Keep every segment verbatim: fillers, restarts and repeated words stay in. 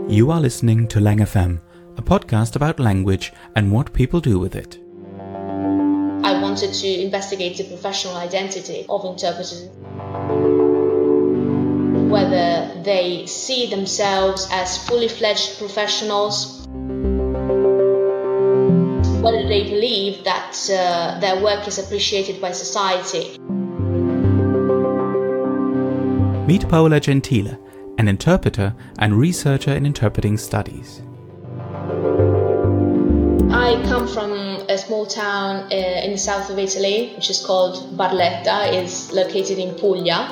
You are listening to Lang F M, a podcast about language and what people do with it. I wanted to investigate the professional identity of interpreters, whether they see themselves as fully fledged professionals, whether they believe that uh, their work is appreciated by society. Meet Paola Gentile, an interpreter and researcher in interpreting studies. I come from a small town uh, in the south of Italy, which is called Barletta. It's located in Puglia.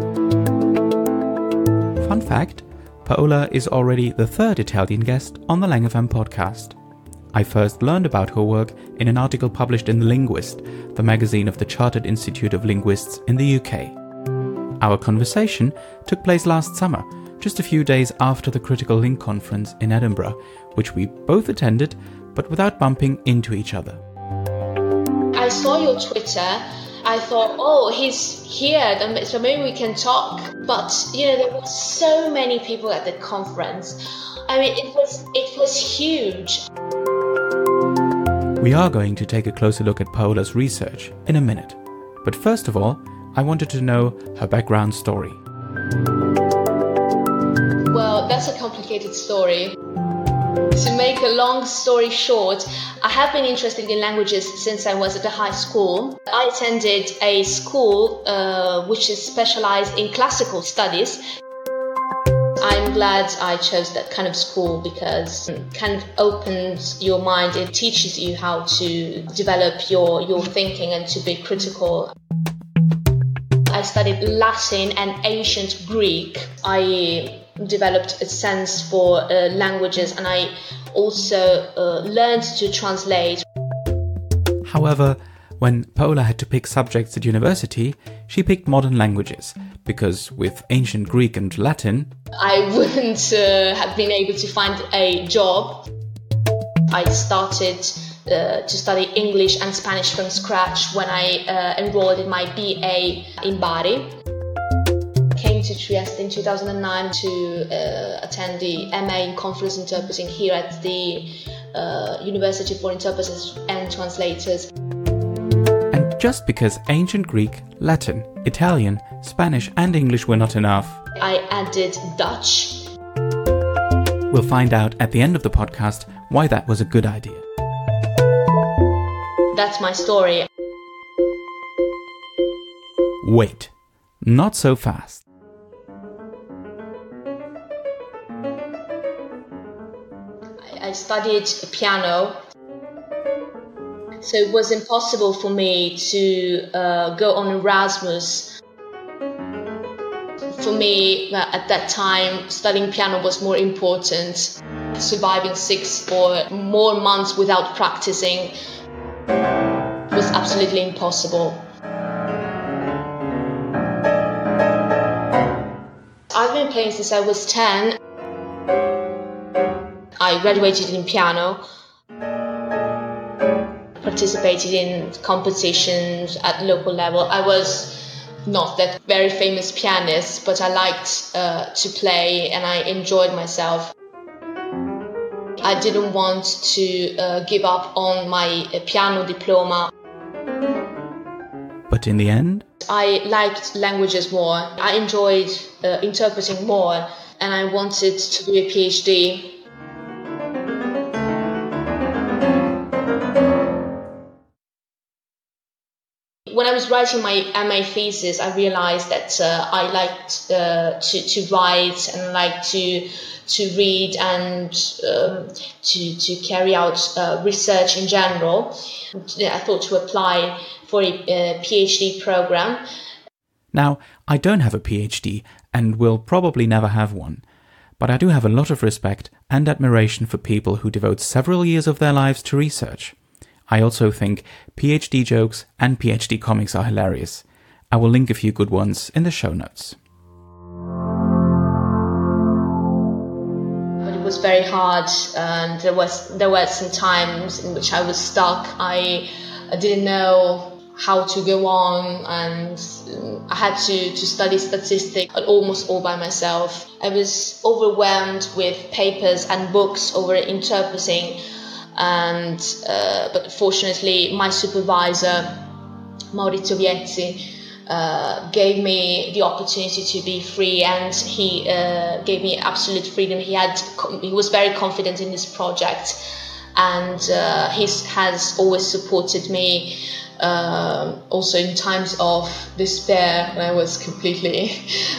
Fun fact, Paola is already the third Italian guest on the Lang F M podcast. I first learned about her work in an article published in The Linguist, the magazine of the Chartered Institute of Linguists in the U K. Our conversation took place last summer, just a few days after the Critical Link conference in Edinburgh, which we both attended, but without bumping into each other. I saw your Twitter. I thought, oh, he's here, so maybe we can talk. But, you know, there were so many people at the conference. I mean, it was it was huge. We are going to take a closer look at Paola's research in a minute. But first of all, I wanted to know her background story. Well, that's a complicated story. To make a long story short, I have been interested in languages since I was at the high school. I attended a school uh, which is specialized in classical studies. I'm glad I chose that kind of school because it kind of opens your mind. It teaches you how to develop your, your thinking and to be critical. I studied Latin and ancient Greek. I developed a sense for uh, languages, and I also uh, learned to translate. However, when Paola had to pick subjects at university, she picked modern languages, because with ancient Greek and Latin, I wouldn't uh, have been able to find a job. I started uh, to study English and Spanish from scratch when I uh, enrolled in my B A in Bari. Came to Trieste in two thousand nine to uh, attend the M A in Conference Interpreting here at the uh, University for Interpreters and Translators. And just because ancient Greek, Latin, Italian, Spanish and English were not enough, I added Dutch. We'll find out at the end of the podcast why that was a good idea. That's my story. Wait, not so fast. I studied piano, so it was impossible for me to uh, go on Erasmus. For me, at that time, studying piano was more important. Surviving six or more months without practicing was absolutely impossible. I've been playing since I was ten. I graduated in piano, participated in competitions at local level. I was not that very famous pianist, but I liked uh, to play and I enjoyed myself. I didn't want to uh, give up on my uh, piano diploma. But in the end, I liked languages more. I enjoyed uh, interpreting more, and I wanted to do a PhD. When I was writing my M A thesis, I realized that uh, I liked uh, to, to write and like to to read and um, to to carry out uh, research in general. I thought to apply for a uh, PhD program. Now, I don't have a PhD and will probably never have one, but I do have a lot of respect and admiration for people who devote several years of their lives to research. I also think PhD jokes and PhD comics are hilarious. I will link a few good ones in the show notes. But it was very hard, and there was there were some times in which I was stuck. I, I didn't know how to go on, and I had to, to study statistics almost all by myself. I was overwhelmed with papers and books over interpreting, and uh, but fortunately my supervisor, Maurizio Viezzi, uh, gave me the opportunity to be free, and he uh, gave me absolute freedom. He had he was very confident in this project, and uh, he has always supported me. Uh, also in times of despair when I was completely...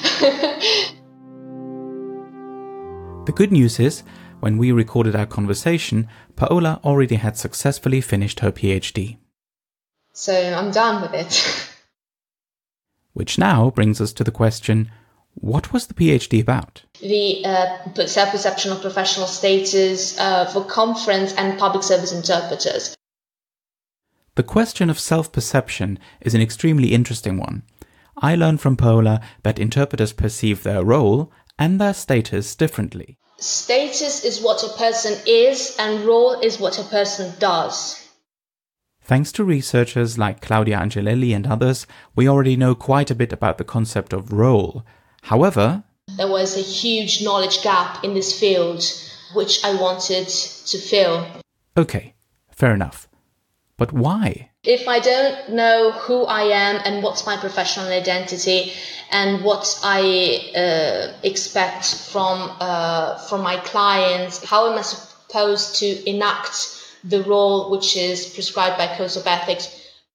The good news is, when we recorded our conversation, Paola already had successfully finished her PhD. So I'm done with it. Which now brings us to the question, what was the PhD about? The uh, self-perception of professional status uh, for conference and public service interpreters. The question of self-perception is an extremely interesting one. I learned from Paola that interpreters perceive their role and their status differently. Status is what a person is, and role is what a person does. Thanks to researchers like Claudia Angelelli and others, we already know quite a bit about the concept of role. However, there was a huge knowledge gap in this field, which I wanted to fill. Okay, fair enough. But why? If I don't know who I am and what's my professional identity and what I uh, expect from uh, from my clients, how am I supposed to enact the role which is prescribed by codes of ethics?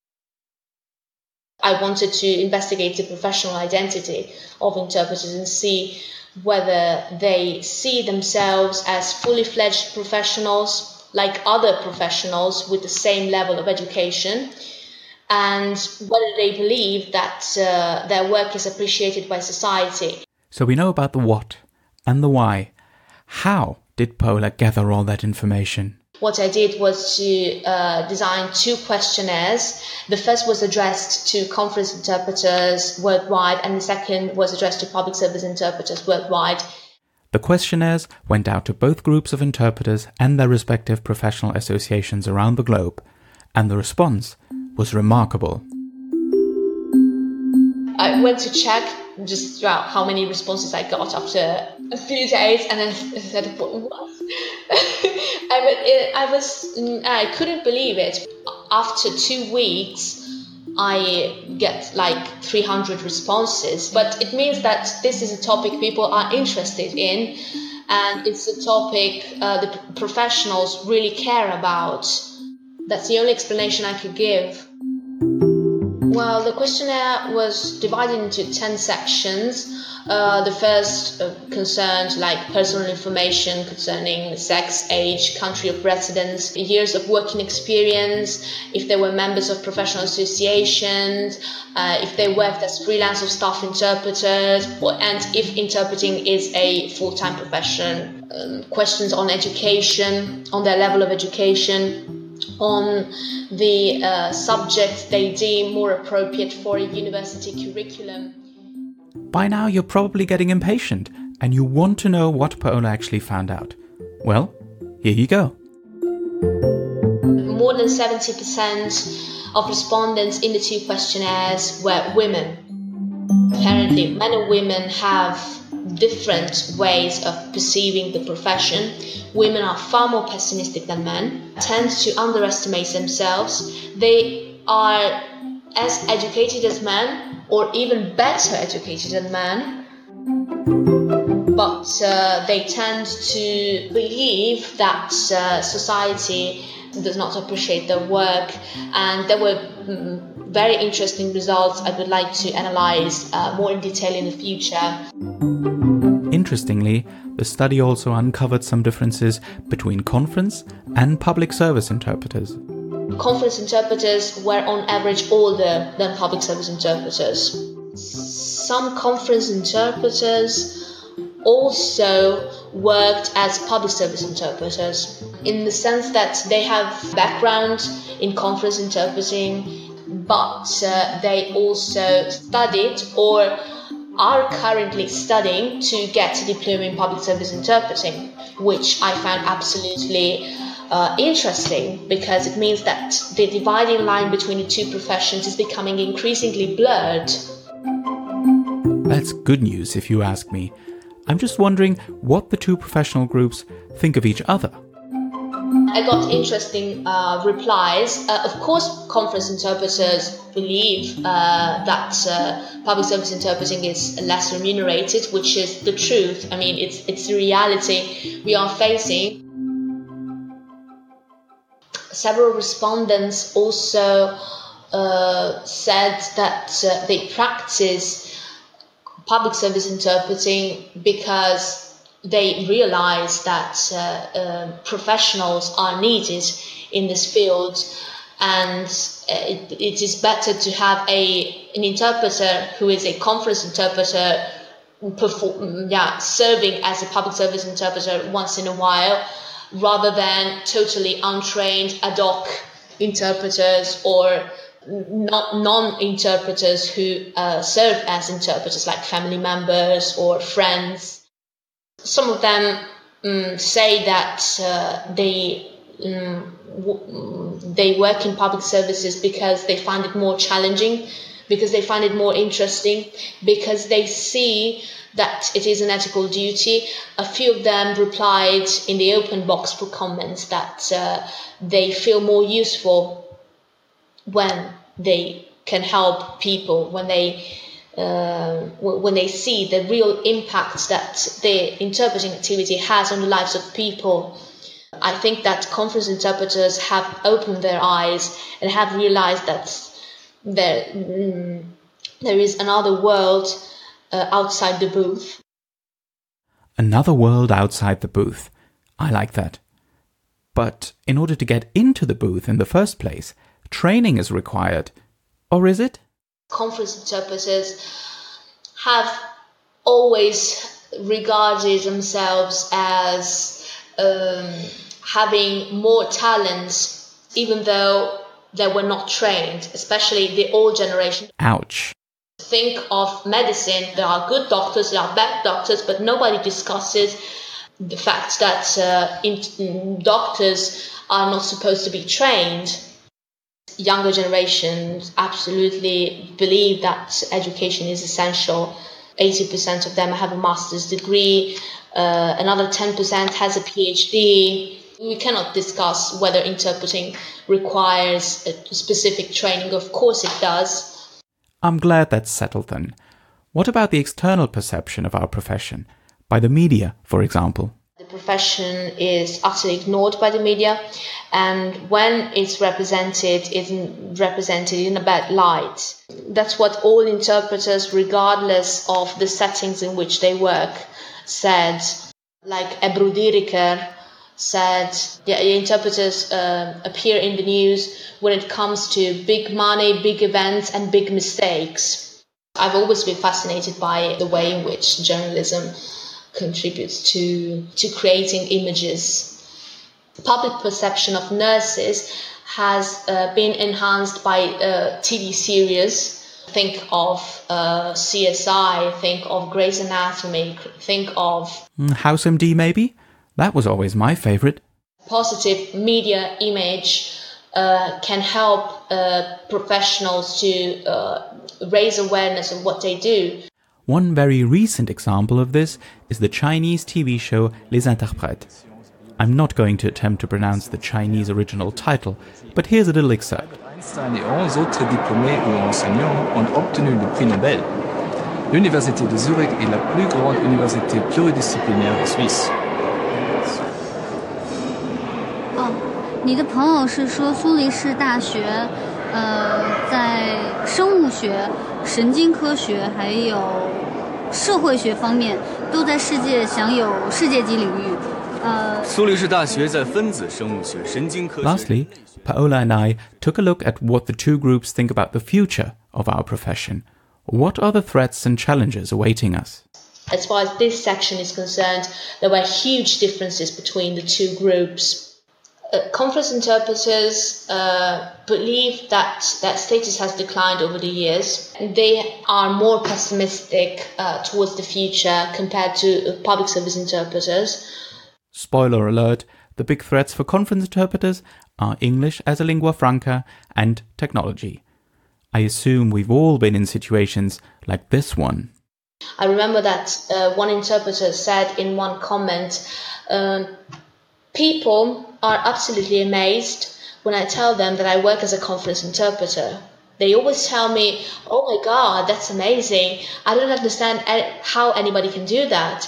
I wanted to investigate the professional identity of interpreters and see whether they see themselves as fully fledged professionals like other professionals with the same level of education, and whether they believe that uh, their work is appreciated by society. So we know about the what and the why. How did Paola gather all that information? What I did was to uh, design two questionnaires. The first was addressed to conference interpreters worldwide, and the second was addressed to public service interpreters worldwide. The questionnaires went out to both groups of interpreters and their respective professional associations around the globe, and the response was remarkable. I went to check just throughout how many responses I got after a few days, and I said, "What?" I was, I couldn't believe it. After two weeks, I get like three hundred responses, but it means that this is a topic people are interested in, and it's a topic uh, the professionals really care about. That's the only explanation I could give. Well, the questionnaire was divided into ten sections. Uh, the first uh, concerned like personal information concerning sex, age, country of residence, years of working experience, if they were members of professional associations, uh, if they worked as freelance or staff interpreters, and if interpreting is a full-time profession. Um, questions on education, on their level of education, on the uh, subject they deem more appropriate for a university curriculum. By now you're probably getting impatient and you want to know what Paola actually found out. Well, here you go. More than seventy percent of respondents in the two questionnaires were women. Apparently, men and women have different ways of perceiving the profession. Women are far more pessimistic than men, tend to underestimate themselves. They are as educated as men, or even better educated than men, but uh, they tend to believe that uh, society does not appreciate their work, and there were mm, very interesting results I would like to analyze uh, more in detail in the future. Interestingly, the study also uncovered some differences between conference and public service interpreters. Conference interpreters were on average older than public service interpreters. Some conference interpreters also worked as public service interpreters, in the sense that they have background in conference interpreting, but uh, they also studied or are currently studying to get a diploma in public service interpreting, which I found absolutely uh, interesting because it means that the dividing line between the two professions is becoming increasingly blurred. That's good news if you ask me. I'm just wondering what the two professional groups think of each other. I got interesting uh, replies. Uh, of course, conference interpreters believe uh, that uh, public service interpreting is less remunerated, which is the truth. I mean, it's it's the reality we are facing. Several respondents also uh, said that uh, they practice public service interpreting because they realize that uh, uh, professionals are needed in this field, and uh, it, it is better to have a an interpreter who is a conference interpreter perform, yeah, serving as a public service interpreter once in a while, rather than totally untrained ad hoc interpreters or not non-interpreters who uh, serve as interpreters, like family members or friends. Some of them um, say that uh, they um, w- they work in public services because they find it more challenging, because they find it more interesting, because they see that it is an ethical duty. A few of them replied in the open box for comments that uh, they feel more useful when they can help people, when they uh, when they see the real impact that the interpreting activity has on the lives of people. I think that conference interpreters have opened their eyes and have realized that there, mm, there is another world uh, outside the booth. Another world outside the booth. I like that. But in order to get into the booth in the first place, training is required. Or is it? Conference interpreters have always regarded themselves as um, having more talents, even though they were not trained, especially the old generation. Ouch. Think of medicine. There are good doctors, there are bad doctors, but nobody discusses the fact that uh, in, doctors are not supposed to be trained. Younger generations absolutely believe that education is essential. eighty percent of them have a master's degree, uh, another ten percent has a PhD. We cannot discuss whether interpreting requires a specific training. Of course it does. I'm glad that's settled then. What about the external perception of our profession? By the media, for example. The profession is utterly ignored by the media, and when it's represented, it's represented in a bad light. That's what all interpreters, regardless of the settings in which they work, said. Like Ebru Diriker said, the interpreters uh, appear in the news when it comes to big money, big events, and big mistakes. I've always been fascinated by the way in which journalism contributes to, to creating images. Public perception of nurses has uh, been enhanced by uh, T V series. Think of uh, C S I, think of Grey's Anatomy, think of... House M D maybe? That was always my favourite. Positive media image uh, can help uh, professionals to uh, raise awareness of what they do. One very recent example of this is the Chinese T V show Les Interprètes. I'm not going to attempt to pronounce the Chinese original title, but here's a little excerpt. Einstein et onze autres diplômés ou enseignants ont obtenu le prix Nobel. L'Université de Zurich est la plus grande université pluridisciplinaire de Suisse. 哦，你的朋友是说苏黎世大学，呃，在生物学、神经科学还有社会学方面都在世界享有世界级领域。呃， 苏黎世大学在分子生物学、神经科学。 Lastly, Paola and I took a look at what the two groups think about the future of our profession. What are the threats and challenges awaiting us? As far as this section is concerned, there were huge differences between the two groups. Uh, conference interpreters uh, believe that that status has declined over the years. They are more pessimistic uh, towards the future compared to uh, public service interpreters. Spoiler alert, the big threats for conference interpreters are English as a lingua franca and technology. I assume we've all been in situations like this one. I remember that uh, one interpreter said in one comment, um, people are absolutely amazed when I tell them that I work as a conference interpreter. They always tell me, oh my God, that's amazing. I don't understand how anybody can do that.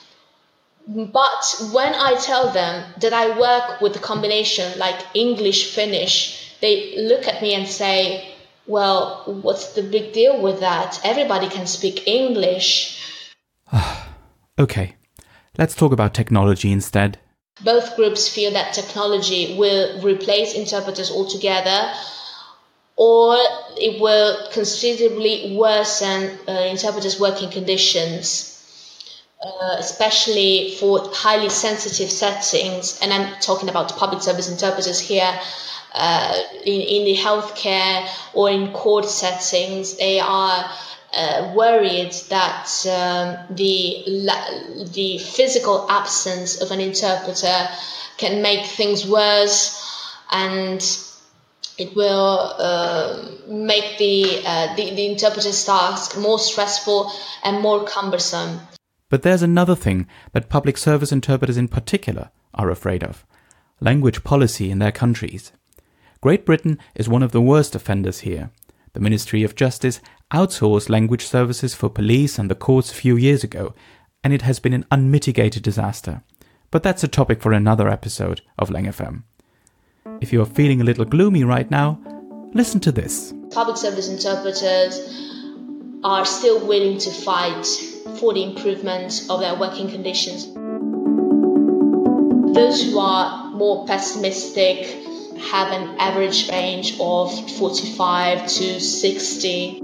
But when I tell them that I work with a combination like English-Finnish, they look at me and say, well, what's the big deal with that? Everybody can speak English. Okay, let's talk about technology instead. Both groups feel that technology will replace interpreters altogether, or it will considerably worsen uh, interpreters' working conditions, uh, especially for highly sensitive settings. And I'm talking about public service interpreters here. Uh, in, in the healthcare or in court settings, they are uh, worried that um, the the physical absence of an interpreter can make things worse, and it will uh, make the, uh, the the interpreter's task more stressful and more cumbersome. But there's another thing that public service interpreters in particular are afraid of: language policy in their countries. Great Britain is one of the worst offenders here. The Ministry of Justice outsourced language services for police and the courts a few years ago, and it has been an unmitigated disaster. But that's a topic for another episode of Lang F M. If you are feeling a little gloomy right now, listen to this. Public service interpreters are still willing to fight for the improvement of their working conditions. Those who are more pessimistic have an average range of forty-five to sixty.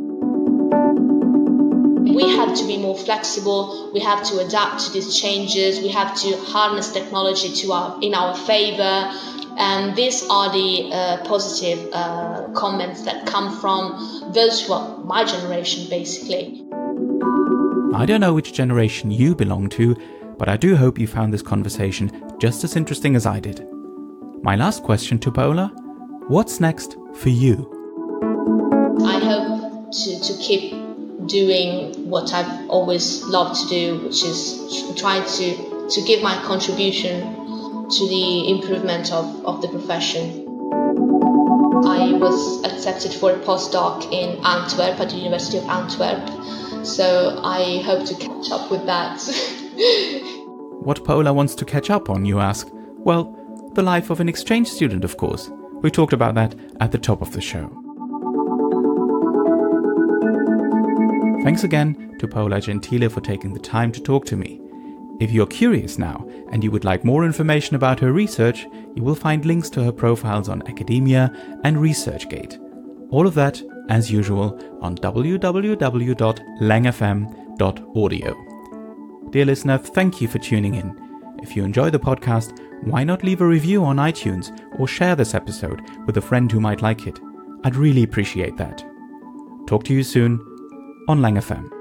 We have to be more flexible, we have to adapt to these changes, we have to harness technology to our, in our favor, and these are the uh, positive uh, comments that come from those who are my generation, basically. I don't know which generation you belong to, but I do hope you found this conversation just as interesting as I did. My last question to Paola: what's next for you? I hope to, to keep doing what I've always loved to do, which is trying to, to give my contribution to the improvement of, of the profession. I was accepted for a postdoc in Antwerp at the University of Antwerp, so I hope to catch up with that. What Paola wants to catch up on, you ask? Well, the life of an exchange student, of course. We talked about that at the top of the show. Thanks again to Paola Gentile for taking the time to talk to me. If you're curious now and you would like more information about her research, you will find links to her profiles on Academia and ResearchGate. All of that, as usual, on w w w dot lang f m dot audio. Dear listener, thank you for tuning in. If you enjoy the podcast, why not leave a review on iTunes or share this episode with a friend who might like it? I'd really appreciate that. Talk to you soon on Lang F M.